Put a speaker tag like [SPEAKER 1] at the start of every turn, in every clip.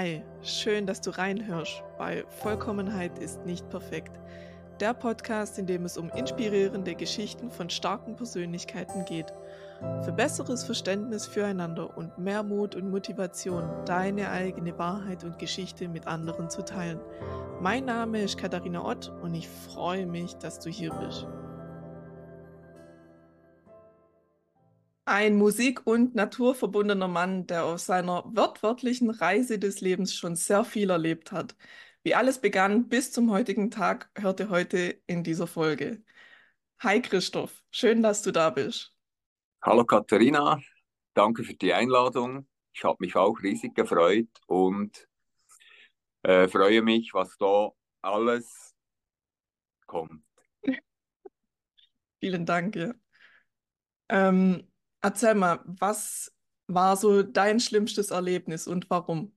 [SPEAKER 1] Hi, schön, dass du reinhörst bei Vollkommenheit ist nicht perfekt. Der Podcast, in dem es um inspirierende Geschichten von starken Persönlichkeiten geht. Für besseres Verständnis füreinander und mehr Mut und Motivation, deine eigene Wahrheit und Geschichte mit anderen zu teilen. Mein Name ist Katharina Ott und ich freue mich, dass du hier bist. Ein musik- und naturverbundener Mann, der auf seiner wortwörtlichen Reise des Lebens schon sehr viel erlebt hat. Wie alles begann bis zum heutigen Tag, hört ihr heute in dieser Folge. Hi Christoph, schön, dass du da bist.
[SPEAKER 2] Hallo Katharina, danke für die Einladung. Ich habe mich auch riesig gefreut und freue mich, was da alles kommt.
[SPEAKER 1] Vielen Dank. Ja. Ähm, Erzähl mal, was war so dein schlimmstes Erlebnis und warum?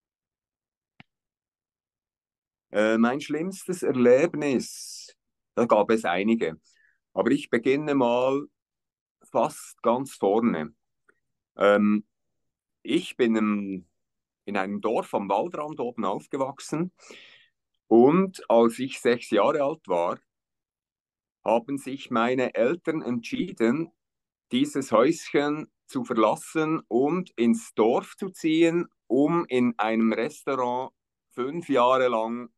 [SPEAKER 2] Mein schlimmstes Erlebnis, da gab es einige, aber ich beginne mal fast ganz vorne. Ähm, Ich bin in einem Dorf am Waldrand oben aufgewachsen und als ich 6 Jahre alt war, haben sich meine Eltern entschieden, dieses Häuschen zu verlassen und ins Dorf zu ziehen, um in einem Restaurant 5 Jahre lang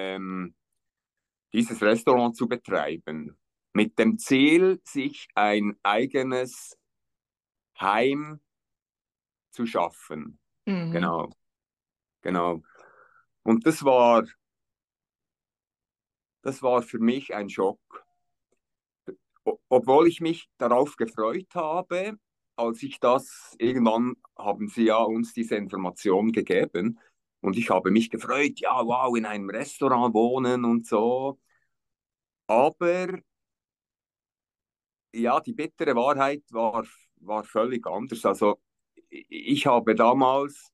[SPEAKER 2] dieses Restaurant zu betreiben. Mit dem Ziel, sich ein eigenes Heim zu schaffen.
[SPEAKER 1] Mhm.
[SPEAKER 2] Genau, genau. Und das war für mich ein Schock. Obwohl ich mich darauf gefreut habe, als ich das, irgendwann haben sie ja uns diese Information gegeben und ich habe mich gefreut, ja, wow, in einem Restaurant wohnen und so. Aber ja, die bittere Wahrheit war völlig anders. Also ich habe damals,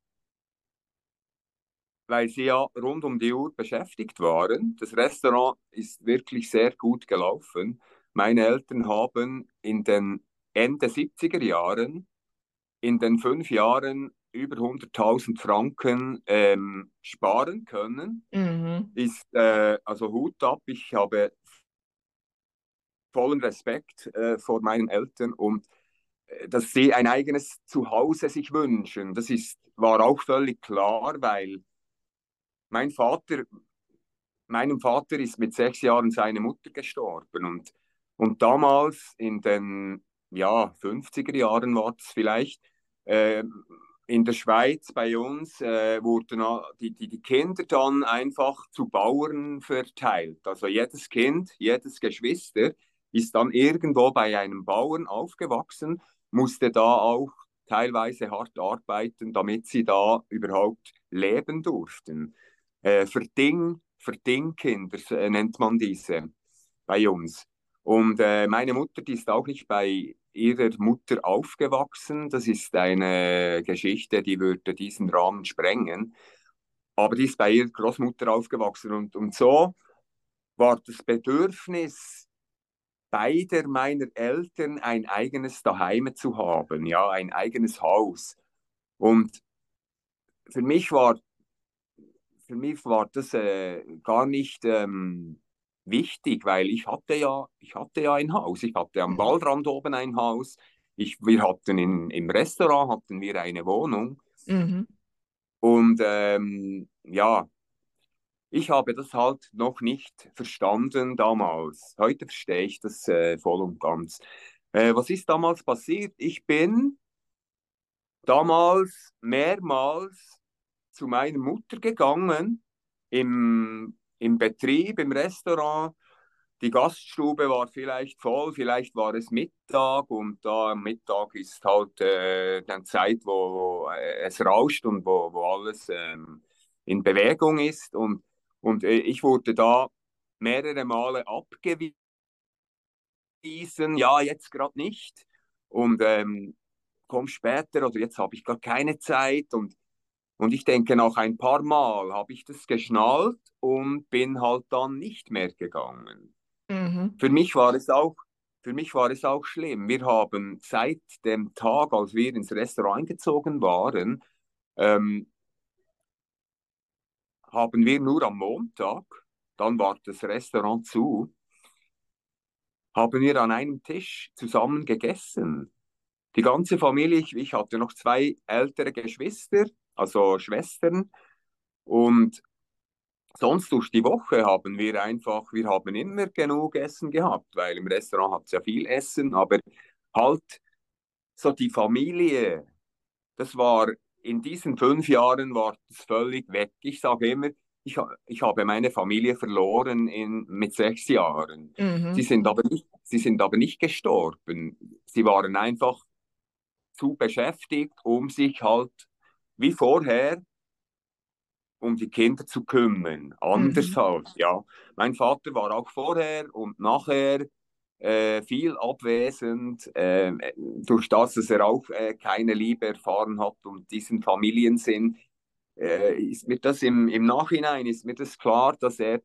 [SPEAKER 2] weil sie ja rund um die Uhr beschäftigt waren, das Restaurant ist wirklich sehr gut gelaufen. Meine Eltern haben in den Ende 70er Jahren in den 5 Jahren über 100.000 Franken sparen können.
[SPEAKER 1] Mhm.
[SPEAKER 2] Ist also Hut ab. Ich habe vollen Respekt vor meinen Eltern und dass sie ein eigenes Zuhause sich wünschen. War auch völlig klar, weil mein Vater, meinem Vater ist mit 6 Jahren seine Mutter gestorben und damals in den ja, 50er Jahren war es vielleicht, äh, in der Schweiz bei uns wurden die Kinder dann einfach zu Bauern verteilt. Also jedes Kind, jedes Geschwister ist dann irgendwo bei einem Bauern aufgewachsen, musste da auch teilweise hart arbeiten, damit sie da überhaupt leben durften. Verdingkinder nennt man diese bei uns. Und meine Mutter, die ist auch nicht bei ihrer Mutter aufgewachsen. Das ist eine Geschichte, die würde diesen Rahmen sprengen. Aber die ist bei ihrer Großmutter aufgewachsen. Und so war das Bedürfnis beider meiner Eltern, ein eigenes Daheim zu haben, ja, ein eigenes Haus. Und für mich war für mich war das gar nicht wichtig, weil ich hatte ja ein Haus. Ich hatte am
[SPEAKER 1] Mhm.
[SPEAKER 2] Waldrand oben ein Haus. Wir hatten im Restaurant hatten wir eine Wohnung.
[SPEAKER 1] Mhm.
[SPEAKER 2] Und ja, ich habe das halt noch nicht verstanden damals. Heute verstehe ich das voll und ganz. Was ist damals passiert? Ich bin damals mehrmals zu meiner Mutter gegangen im Betrieb, im Restaurant. Die Gaststube war vielleicht voll, vielleicht war es Mittag und da am Mittag ist halt eine Zeit, wo es rauscht und wo alles in Bewegung ist. Und ich wurde da mehrere Male abgewiesen, ja, jetzt gerade nicht. Und komm später oder jetzt habe ich gar keine Zeit. Und ich denke, nach ein paar Mal habe ich das geschnallt und bin halt dann nicht mehr gegangen.
[SPEAKER 1] Mhm.
[SPEAKER 2] Für mich war es auch, für mich war es auch schlimm. Wir haben seit dem Tag, als wir ins Restaurant eingezogen waren, ähm, haben wir nur am Montag, dann war das Restaurant zu, haben wir an einem Tisch zusammen gegessen. Die ganze Familie, ich hatte noch zwei ältere Geschwister, also Schwestern, und sonst durch die Woche haben wir haben immer genug Essen gehabt, weil im Restaurant hat es ja viel Essen, aber halt so die Familie, das war in diesen 5 Jahren war das völlig weg. Ich sage immer, ich habe meine Familie verloren mit 6 Jahren.
[SPEAKER 1] Mhm.
[SPEAKER 2] Sie sind aber nicht gestorben. Sie waren einfach zu beschäftigt, um sich halt wie vorher um die Kinder zu kümmern. Anders
[SPEAKER 1] Mhm.
[SPEAKER 2] halt, ja. Mein Vater war auch vorher und nachher viel abwesend, durch das, dass er auch keine Liebe erfahren hat und diesen Familiensinn, ist mir das im Nachhinein ist mir das klar,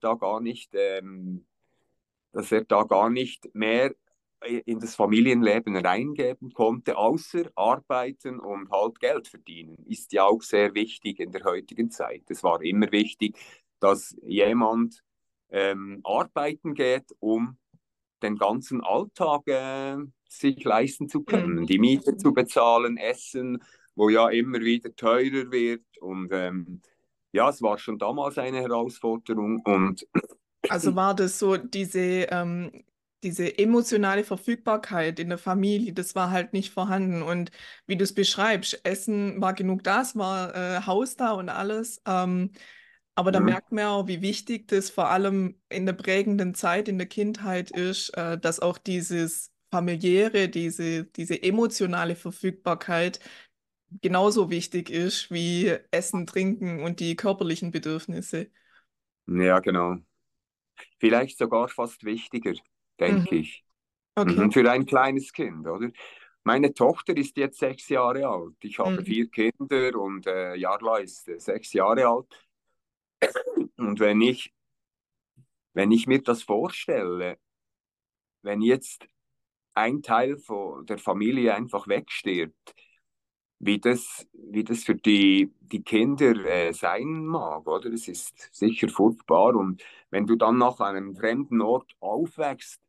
[SPEAKER 2] dass er da gar nicht mehr in das Familienleben reingeben konnte, außer arbeiten und halt Geld verdienen. Ist ja auch sehr wichtig in der heutigen Zeit. Es war immer wichtig, dass jemand arbeiten geht, um den ganzen Alltag sich leisten zu können,
[SPEAKER 1] Mhm.
[SPEAKER 2] die Miete zu bezahlen, Essen, wo ja immer wieder teurer wird. Und ja, es war schon damals eine Herausforderung. Und
[SPEAKER 1] Also war das so diese emotionale Verfügbarkeit in der Familie, das war halt nicht vorhanden. Und wie du es beschreibst, Essen war genug da, es war Haus da und alles. Aber da
[SPEAKER 2] mhm.
[SPEAKER 1] merkt man auch, wie wichtig das vor allem in der prägenden Zeit in der Kindheit ist, dass auch dieses familiäre, diese emotionale Verfügbarkeit genauso wichtig ist wie Essen, Trinken und die körperlichen Bedürfnisse.
[SPEAKER 2] Ja, genau. Vielleicht sogar fast wichtiger, denke
[SPEAKER 1] Mhm.
[SPEAKER 2] ich.
[SPEAKER 1] Okay.
[SPEAKER 2] Mhm, für ein kleines Kind, oder? Meine Tochter ist jetzt 6 Jahre alt. Ich habe
[SPEAKER 1] Mhm.
[SPEAKER 2] 4 Kinder und Jarla ist 6 Jahre alt. Und wenn ich mir das vorstelle, wenn jetzt ein Teil von der Familie einfach wegstirbt, wie das für die Kinder sein mag, oder? Es ist sicher furchtbar. Und wenn du dann nach einem fremden Ort aufwächst,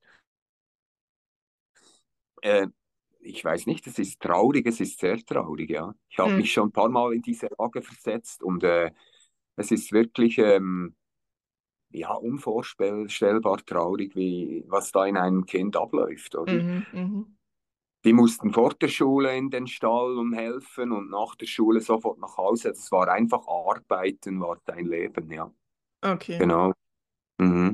[SPEAKER 2] äh, ich weiß nicht, es ist traurig, es ist sehr traurig, ja. Ich habe mich
[SPEAKER 1] Mhm.
[SPEAKER 2] schon ein paar Mal in diese Lage versetzt und es ist wirklich ja, unvorstellbar traurig, was da in einem Kind abläuft, oder?
[SPEAKER 1] Mhm. Mhm.
[SPEAKER 2] Die mussten vor der Schule in den Stall und helfen und nach der Schule sofort nach Hause. Das war einfach Arbeiten, war dein Leben, ja.
[SPEAKER 1] Okay.
[SPEAKER 2] Genau. Mhm.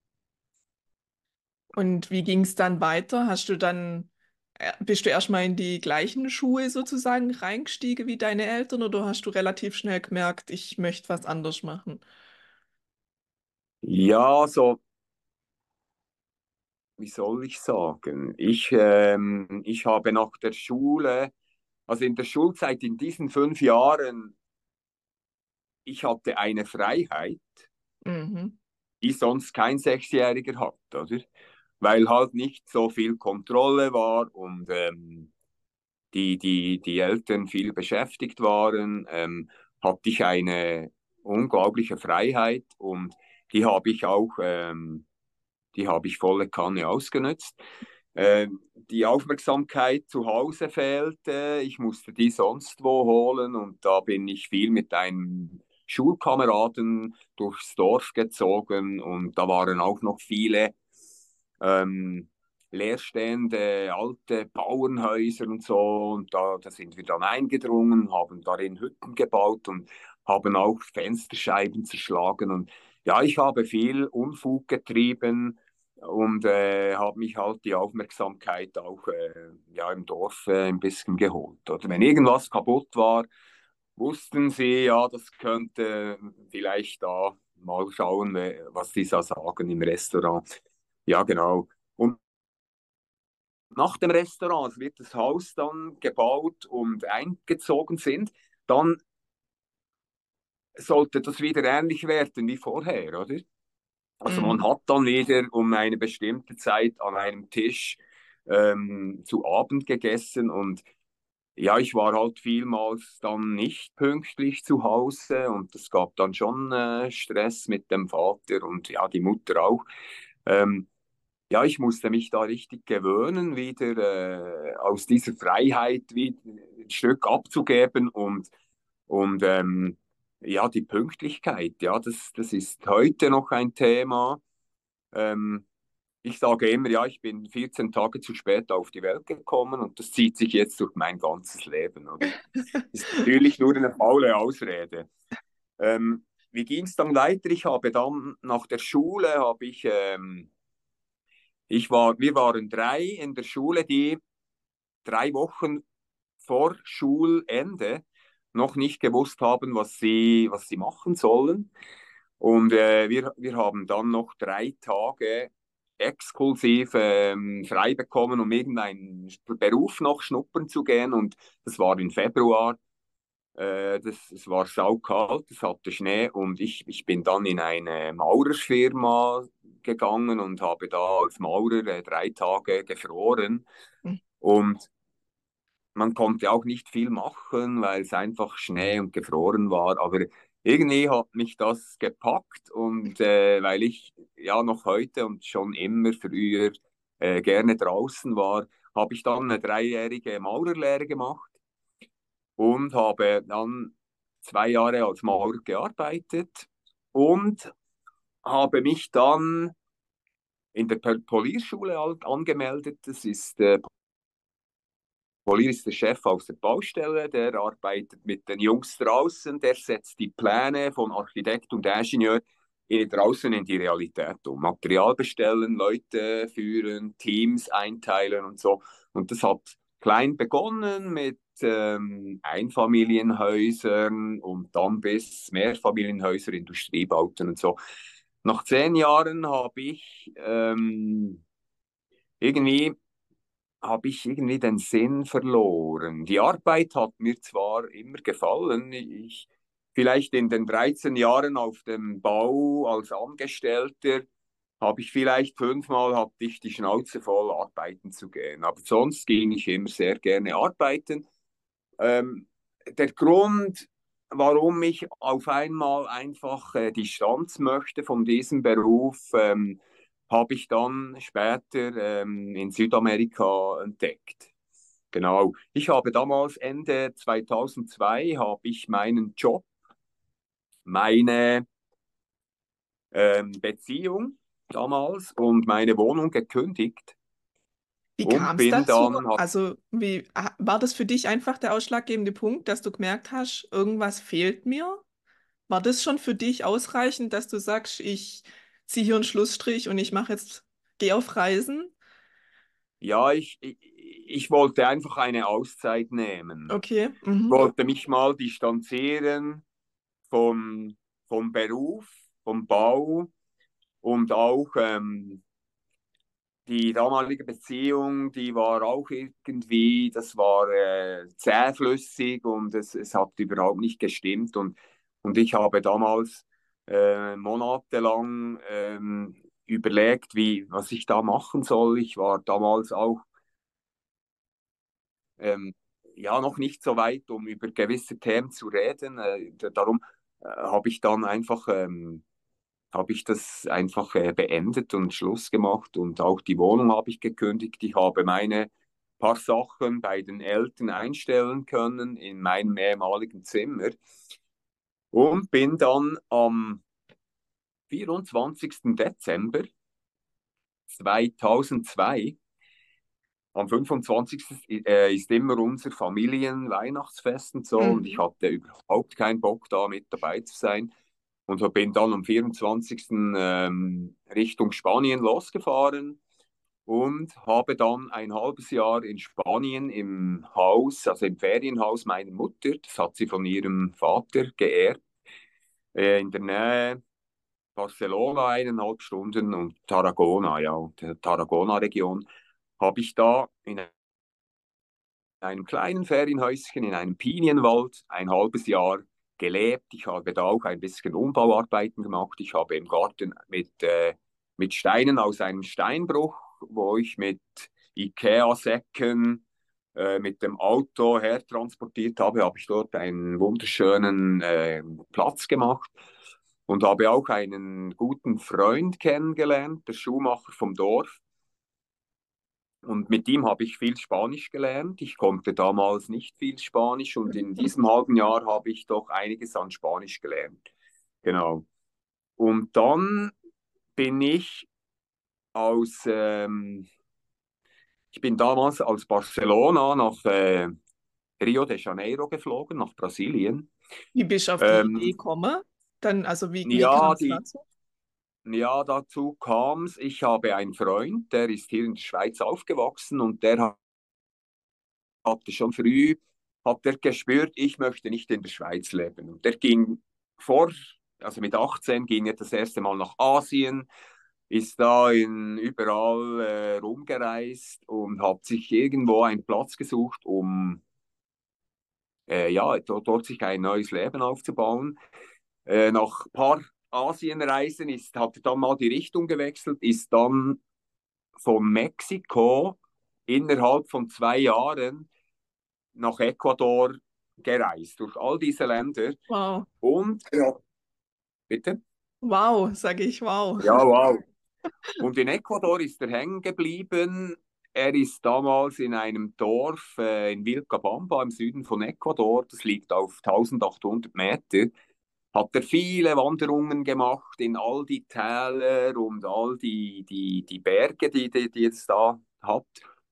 [SPEAKER 1] Und wie ging es dann weiter? Bist du erstmal in die gleichen Schuhe sozusagen reingestiegen wie deine Eltern oder hast du relativ schnell gemerkt, ich möchte was anderes machen?
[SPEAKER 2] Ja, so, wie soll ich sagen? Ich habe nach der Schule, also in der Schulzeit in diesen 5 Jahren, ich hatte eine Freiheit,
[SPEAKER 1] Mhm.
[SPEAKER 2] die sonst kein Sechsjähriger hat, oder? Weil halt nicht so viel Kontrolle war und die Eltern viel beschäftigt waren, hatte ich eine unglaubliche Freiheit und die habe ich auch, die habe ich volle Kanne ausgenutzt. Die Aufmerksamkeit zu Hause fehlte, ich musste die sonst wo holen und da bin ich viel mit einem Schulkameraden durchs Dorf gezogen und da waren auch noch viele ähm, leerstehende alte Bauernhäuser und so und da sind wir dann eingedrungen, haben darin Hütten gebaut und haben auch Fensterscheiben zerschlagen und ja, ich habe viel Unfug getrieben und habe mich halt die Aufmerksamkeit auch ja, im Dorf ein bisschen geholt. Oder wenn irgendwas kaputt war, wussten sie, ja, das könnte vielleicht da mal schauen, was die da sagen im Restaurant. Ja, genau. Und nach dem Restaurant, also wird das Haus dann gebaut und eingezogen sind, dann sollte das wieder ähnlich werden wie vorher, oder? Also man
[SPEAKER 1] Mhm.
[SPEAKER 2] hat dann wieder um eine bestimmte Zeit an einem Tisch zu Abend gegessen und ja, ich war halt vielmals dann nicht pünktlich zu Hause und es gab dann schon Stress mit dem Vater und ja, die Mutter auch. Ähm, ja, ich musste mich da richtig gewöhnen, wieder aus dieser Freiheit wieder ein Stück abzugeben und ja, die Pünktlichkeit, ja, das ist heute noch ein Thema. Ähm, Ich sage immer, ja, ich bin 14 Tage zu spät auf die Welt gekommen und das zieht sich jetzt durch mein ganzes Leben, oder? Ist natürlich nur eine faule Ausrede. Wie ging es dann weiter? Ich habe dann nach der Schule, wir waren drei in der Schule, die 3 Wochen vor Schulende noch nicht gewusst haben, was sie machen sollen. Und wir haben dann noch 3 Tage exklusiv frei bekommen, um irgendeinen Beruf noch schnuppern zu gehen. Und das war im Februar. Es war saukalt, es hatte Schnee und ich bin dann in eine Maurerfirma gegangen und habe da als Maurer 3 Tage gefroren.
[SPEAKER 1] Hm.
[SPEAKER 2] Und man konnte auch nicht viel machen, weil es einfach Schnee und gefroren war. Aber irgendwie hat mich das gepackt und weil ich ja noch heute und schon immer früher gerne draußen war, habe ich dann eine 3-jährige Maurerlehre gemacht und habe dann 2 Jahre als Maurer gearbeitet und habe mich dann in der Polierschule angemeldet. Das ist Polier ist der Chef aus der Baustelle, der arbeitet mit den Jungs draußen, der setzt die Pläne von Architekt und Ingenieur draußen in die Realität um. Material bestellen, Leute führen, Teams einteilen und so. Und das hat klein begonnen mit Einfamilienhäusern und dann bis Mehrfamilienhäuser, Industriebauten und so. Nach 10 Jahren irgendwie habe ich irgendwie den Sinn verloren. Die Arbeit hat mir zwar immer gefallen, vielleicht in den 13 Jahren auf dem Bau als Angestellter habe ich vielleicht 5-mal hatte ich die Schnauze voll, arbeiten zu gehen. Aber sonst ging ich immer sehr gerne arbeiten. Ähm, Der Grund, warum ich auf einmal einfach Distanz möchte von diesem Beruf, habe ich dann später in Südamerika entdeckt. Genau. Ich habe damals Ende 2002 habe ich meinen Job, meine Beziehung damals und meine Wohnung gekündigt
[SPEAKER 1] Wie
[SPEAKER 2] und
[SPEAKER 1] kam es
[SPEAKER 2] bin
[SPEAKER 1] dazu?
[SPEAKER 2] dann,
[SPEAKER 1] Also, war das für dich einfach der ausschlaggebende Punkt, dass du gemerkt hast, irgendwas fehlt mir? War das schon für dich ausreichend, dass du sagst, ich ziehe hier einen Schlussstrich und ich mache jetzt, gehe auf Reisen?
[SPEAKER 2] ja, ich wollte einfach eine Auszeit nehmen.
[SPEAKER 1] Okay.
[SPEAKER 2] Ich
[SPEAKER 1] Mhm.
[SPEAKER 2] wollte mich mal distanzieren vom, vom Beruf, vom Bau und auch die damalige Beziehung, die war auch irgendwie, das war zähflüssig und es hat überhaupt nicht gestimmt und ich habe damals monatelang überlegt, was ich da machen soll. Ich war damals auch ähm, ja noch nicht so weit, um über gewisse Themen zu reden. Darum habe ich das einfach beendet und Schluss gemacht und auch die Wohnung habe ich gekündigt. Ich habe meine paar Sachen bei den Eltern einstellen können in meinem ehemaligen Zimmer und bin dann am 24. Dezember 2002. Am 25. Ist immer unser Familienweihnachtsfest und so und ich
[SPEAKER 1] Mhm.
[SPEAKER 2] hatte überhaupt keinen Bock da mit dabei zu sein und so bin dann am 24. Richtung Spanien losgefahren und habe dann ein halbes Jahr in Spanien im Haus, also im Ferienhaus meiner Mutter, das hat sie von ihrem Vater geerbt, in der Nähe Barcelona 1,5 Stunden und Tarragona, ja, der Tarragona-Region, habe ich da in einem kleinen Ferienhäuschen in einem Pinienwald ein halbes Jahr gelebt. Ich habe da auch ein bisschen Umbauarbeiten gemacht. Ich habe im Garten mit Steinen aus einem Steinbruch, wo ich mit IKEA-Säcken mit dem Auto hertransportiert habe, habe ich dort einen wunderschönen Platz gemacht und habe auch einen guten Freund kennengelernt, der Schuhmacher vom Dorf. Und mit ihm habe ich viel Spanisch gelernt. Ich konnte damals nicht viel Spanisch und in diesem halben Jahr habe ich doch einiges an Spanisch gelernt. Genau. Und dann bin ich aus, ich bin damals aus Barcelona nach Rio de Janeiro geflogen, nach Brasilien.
[SPEAKER 1] Wie bist du auf die Idee
[SPEAKER 2] Ähm,
[SPEAKER 1] gekommen? Dann, also wie kam
[SPEAKER 2] ja,
[SPEAKER 1] es dazu?
[SPEAKER 2] ja, dazu kam es, ich habe einen Freund, der ist hier in der Schweiz aufgewachsen und der hatte schon früh, hat er gespürt, ich möchte nicht in der Schweiz leben. Und der ging vor, also mit 18 ging er das erste Mal nach Asien, ist da überall rumgereist und hat sich irgendwo einen Platz gesucht, um ja, dort sich ein neues Leben aufzubauen. Nach ein paar Asienreisen hat er dann mal die Richtung gewechselt, ist dann von Mexiko innerhalb von 2 Jahren nach Ecuador gereist, durch all diese Länder.
[SPEAKER 1] Wow.
[SPEAKER 2] Und, ja, bitte?
[SPEAKER 1] Wow, sage ich wow.
[SPEAKER 2] Ja, wow. Und in Ecuador ist er hängen geblieben. Er ist damals in einem Dorf in Vilcabamba im Süden von Ecuador, das liegt auf 1800 Meter, hat er viele Wanderungen gemacht in all die Täler und all die Berge, die es da hat.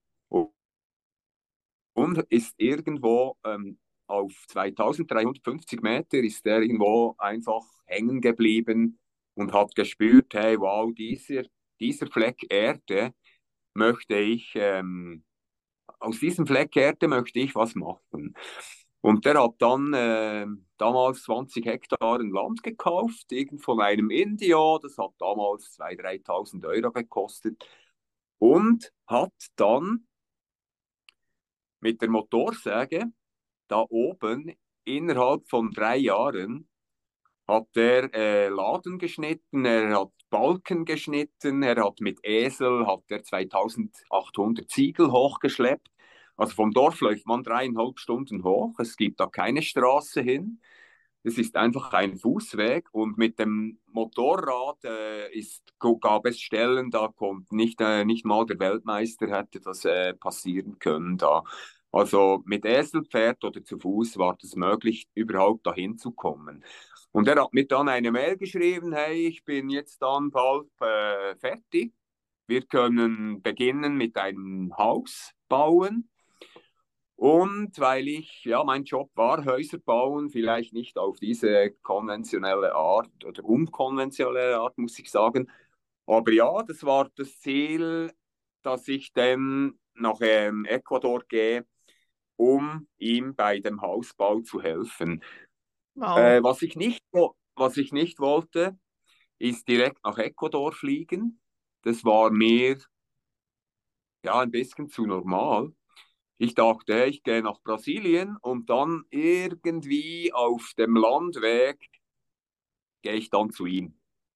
[SPEAKER 2] Und ist irgendwo auf 2350 Meter ist er irgendwo einfach hängen geblieben und hat gespürt, hey, wow, dieser Fleck Erde möchte ich, aus diesem Fleck Erde möchte ich was machen. Und der hat dann damals 20 Hektar Land gekauft, irgend von einem Indio, das hat damals 2.000, 3.000 Euro gekostet und hat dann mit der Motorsäge da oben innerhalb von 3 Jahren hat er Laden geschnitten, er hat Balken geschnitten, er hat mit Esel hat er 2800 Ziegel hochgeschleppt. Also vom Dorf läuft man 3,5 Stunden hoch. Es gibt da keine Straße hin. Es ist einfach ein Fußweg und mit dem Motorrad gab es Stellen, da kommt nicht mal der Weltmeister hätte das passieren können da. Also mit Eselpferd oder zu Fuß war es möglich, überhaupt dahin zu kommen. Und er hat mir dann eine Mail geschrieben, hey, ich bin jetzt dann bald fertig. Wir können beginnen mit einem Haus bauen. Und weil ja, mein Job war Häuser bauen, vielleicht nicht auf diese konventionelle Art oder unkonventionelle Art, muss ich sagen. Aber ja, das war das Ziel, dass ich dann nach Ecuador gehe, um ihm bei dem Hausbau zu helfen.
[SPEAKER 1] Wow.
[SPEAKER 2] Was ich nicht wollte, ist direkt nach Ecuador fliegen. Das war mir ja ein bisschen zu normal. Ich dachte, hey, ich gehe nach Brasilien und dann irgendwie auf dem Landweg gehe ich dann zu ihm.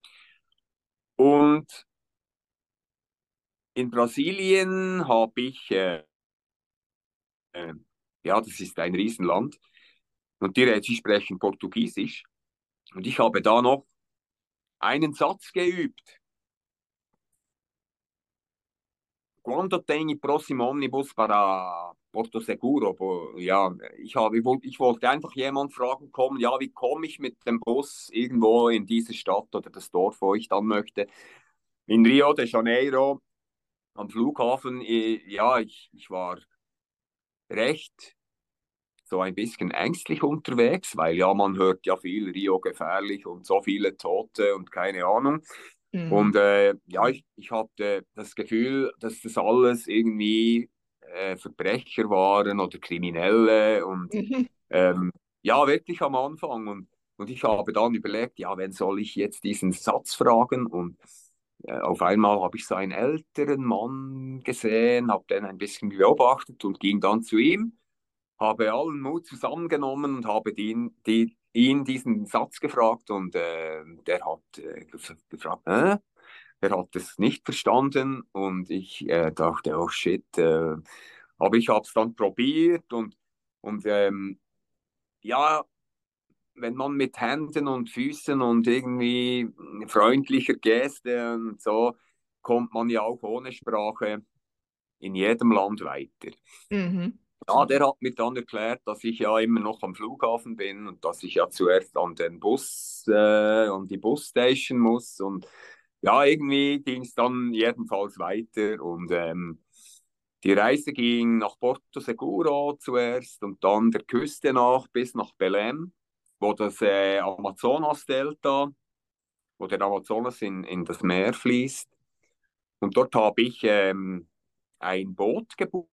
[SPEAKER 2] Und in Brasilien habe ich, äh, ja, das ist ein Riesenland und die sprechen Portugiesisch. Und ich habe da noch einen Satz geübt. Quando tem próximo Omnibus para Porto Seguro? Ja, ich wollte einfach jemand fragen kommen, ja, wie komme ich mit dem Bus irgendwo in diese Stadt oder das Dorf, wo ich dann möchte? In Rio de Janeiro am Flughafen, ja, ich war recht so ein bisschen ängstlich unterwegs, weil ja, man hört ja viel Rio gefährlich und so viele Tote und keine Ahnung.
[SPEAKER 1] Mhm.
[SPEAKER 2] Und ja, ich hatte das Gefühl, dass das alles irgendwie Verbrecher waren oder Kriminelle und
[SPEAKER 1] Mhm.
[SPEAKER 2] ähm, ja, wirklich am Anfang. Und ich habe dann überlegt, ja, wen soll ich jetzt diesen Satz fragen? Und auf einmal habe ich so einen älteren Mann gesehen, habe den ein bisschen beobachtet und ging dann zu ihm, habe allen Mut zusammengenommen und habe ihn diesen Satz gefragt und der hat gefragt, er hat es nicht verstanden und ich dachte, oh shit. Aber ich habe es dann probiert und ja, wenn man mit Händen und Füßen und irgendwie freundlicher Geste und so, kommt man ja auch ohne Sprache in jedem Land weiter.
[SPEAKER 1] Mhm.
[SPEAKER 2] Ja, der hat mir dann erklärt, dass ich ja immer noch am Flughafen bin und dass ich ja zuerst an den Bus, an die Busstation muss. Und ja, irgendwie ging es dann jedenfalls weiter und die Reise ging nach Porto Seguro zuerst und dann der Küste nach bis nach Belém, wo das Amazonas-Delta, wo der Amazonas in das Meer fließt. Und dort habe ich ein Boot gebucht.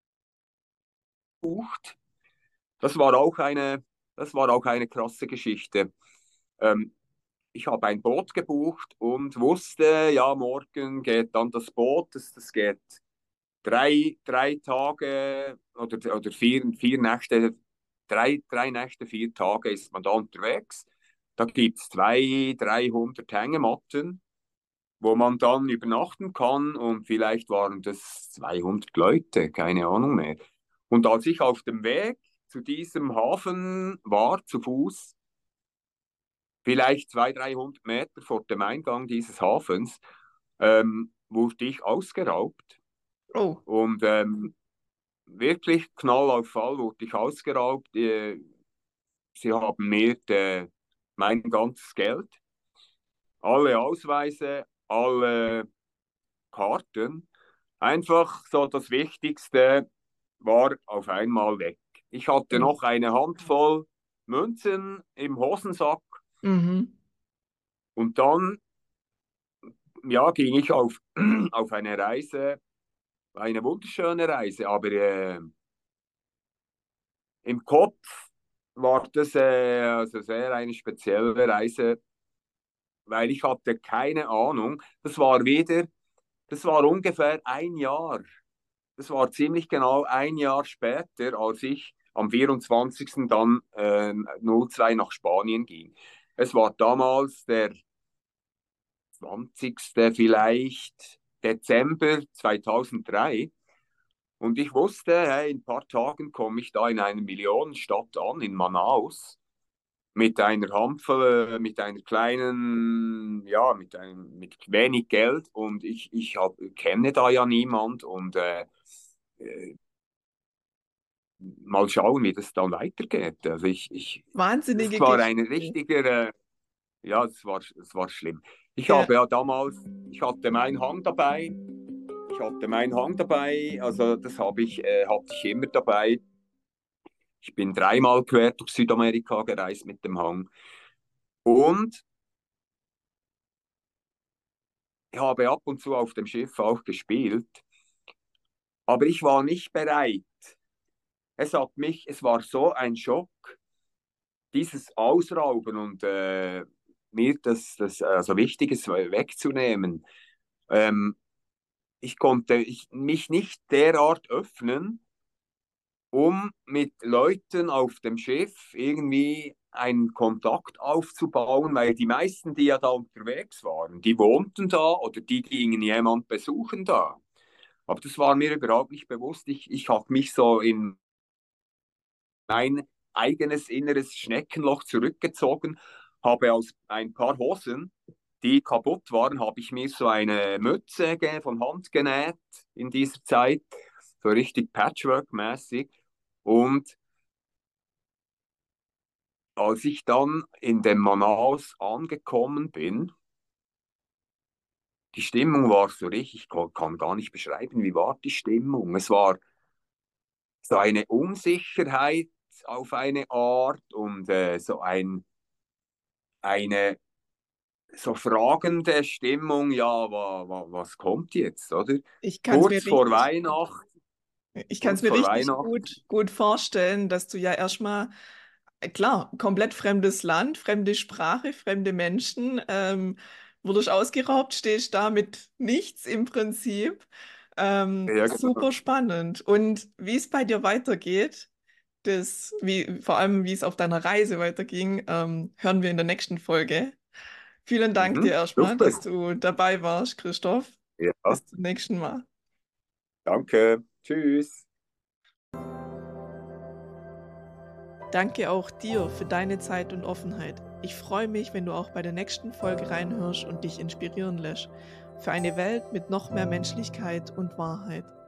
[SPEAKER 2] Das war auch eine, das war auch eine krasse Geschichte. Ähm, Ich habe ein Boot gebucht und wusste, ja, morgen geht dann das Boot. Das geht drei Tage oder vier Nächte, drei Nächte, 4 Tage ist man da unterwegs. Da gibt es 200, 300 Hängematten, wo man dann übernachten kann und vielleicht waren das 200 Leute, keine Ahnung mehr. Und als ich auf dem Weg zu diesem Hafen war, zu Fuß, vielleicht 200, 300 Meter vor dem Eingang dieses Hafens, wurde ich ausgeraubt.
[SPEAKER 1] Oh,
[SPEAKER 2] Und wirklich Knall auf Fall wurde ich ausgeraubt. Sie haben mir mein ganzes Geld, alle Ausweise, alle Karten, einfach so das Wichtigste war auf einmal weg. Ich hatte
[SPEAKER 1] oh.
[SPEAKER 2] noch eine Handvoll Münzen im Hosensack
[SPEAKER 1] Mhm.
[SPEAKER 2] und dann ja, ging ich auf, auf eine Reise, eine wunderschöne Reise, aber im Kopf war das also sehr eine spezielle Reise, weil ich hatte keine Ahnung. Das war ungefähr ein Jahr. Das war ziemlich genau ein Jahr später, als ich am 24. dann 02 nach Spanien ging. Es war damals der 20. vielleicht Dezember 2003. Und ich wusste, hey, in ein paar Tagen komme ich da in einer Millionenstadt an, in Manaus, mit einer Handvoll, mit einer kleinen, ja, mit wenig Geld und kenne da ja niemand und äh, mal schauen, wie das dann weitergeht. Also das
[SPEAKER 1] Wahnsinnige
[SPEAKER 2] war ein
[SPEAKER 1] Geschichte.
[SPEAKER 2] richtiger, ja, das war schlimm. Ich
[SPEAKER 1] Ja.
[SPEAKER 2] habe ja damals, ich hatte meinen Hang dabei, ich hatte meinen Hang dabei, also hatte ich immer dabei. Ich bin dreimal quer durch Südamerika gereist mit dem Hang und ich habe ab und zu auf dem Schiff auch gespielt, aber ich war nicht bereit. Es war so ein Schock, dieses Ausrauben und mir das also Wichtiges wegzunehmen. Ähm, mich nicht derart öffnen, um mit Leuten auf dem Schiff irgendwie einen Kontakt aufzubauen, weil die meisten, die ja da unterwegs waren, die wohnten da oder die gingen jemand besuchen da. Aber das war mir überhaupt nicht bewusst. Ich habe mich so in mein eigenes inneres Schneckenloch zurückgezogen, habe aus ein paar Hosen, die kaputt waren, habe ich mir so eine Mütze von Hand genäht in dieser Zeit, so richtig Patchwork-mäßig. Und als ich dann in dem Manaus angekommen bin, die Stimmung war so richtig, ich kann gar nicht beschreiben, wie war die Stimmung. Es war so eine Unsicherheit auf eine Art und eine so fragende Stimmung, ja, was kommt jetzt, oder?
[SPEAKER 1] Ich kann es
[SPEAKER 2] Kurz
[SPEAKER 1] mir
[SPEAKER 2] vor
[SPEAKER 1] richtig,
[SPEAKER 2] Weihnachten,
[SPEAKER 1] ich kann es
[SPEAKER 2] kurz
[SPEAKER 1] mir
[SPEAKER 2] vor
[SPEAKER 1] richtig
[SPEAKER 2] Weihnachten,
[SPEAKER 1] gut vorstellen, dass du ja erstmal, klar, komplett fremdes Land, fremde Sprache, fremde Menschen, wurdest ausgeraubt, stehst da mit nichts im Prinzip.
[SPEAKER 2] ja, genau.
[SPEAKER 1] Super spannend. Und wie es bei dir weitergeht, vor allem wie es auf deiner Reise weiterging, hören wir in der nächsten Folge. Vielen Dank dir erstmal,
[SPEAKER 2] Super,
[SPEAKER 1] dass du dabei warst, Christoph.
[SPEAKER 2] ja,
[SPEAKER 1] Bis zum nächsten Mal.
[SPEAKER 2] danke, tschüss.
[SPEAKER 1] Danke auch dir für deine Zeit und Offenheit. Ich freue mich, wenn du auch bei der nächsten Folge reinhörst und dich inspirieren lässt. Für eine Welt mit noch mehr Menschlichkeit und Wahrheit.